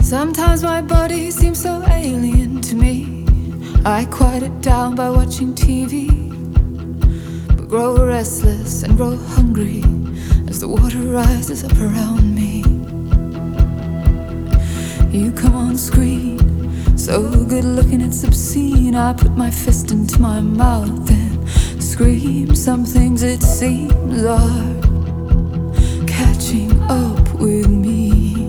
Sometimes my body seems so alien to me. I quiet it down by watching TV, but grow restless and grow hungry as the water rises up around me. You come on screen, so good looking it's obscene. I put my fist into my mouth and scream. Some things it seems are catching up with me.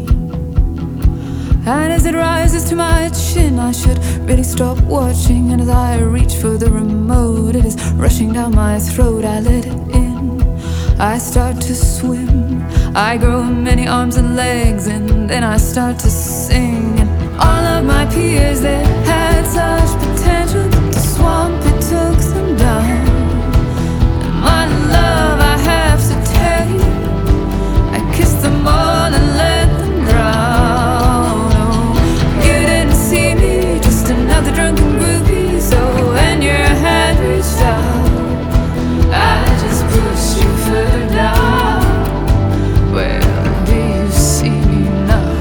And as it rises to my chin, I should really stop watching. And as I reach for the remote, it is rushing down my throat. I let it in, I start to swim. I grow many arms and legs, and then I start to sing. And all of my peers that had such potential, but the swamp it took them down. And my love I have to tell you, I kissed them all and let them drown. Oh, you didn't see me, just another drunken groupie. So when your hand reached out, I just pushed you further down. Where do you see me now?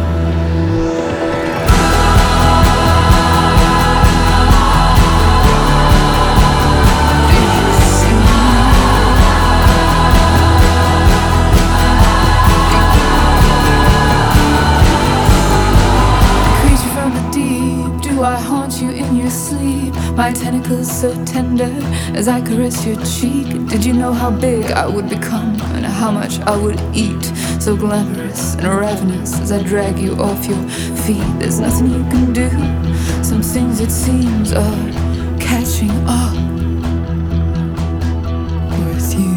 I haunt you in your sleep, my tentacles so tender as I caress your cheek. Did you know how big I would become and how much I would eat? So glamorous and ravenous as I drag you off your feet. There's nothing you can do, some things it seems are catching up with you.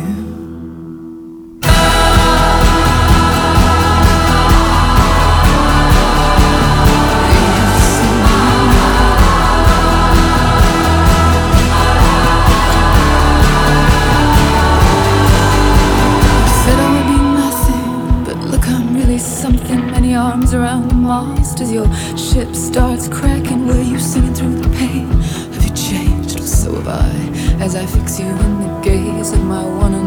Something, many arms around the mast as your ship starts cracking. Were you singing through the pain? Have you changed? So have I, as I fix you in the gaze of my one and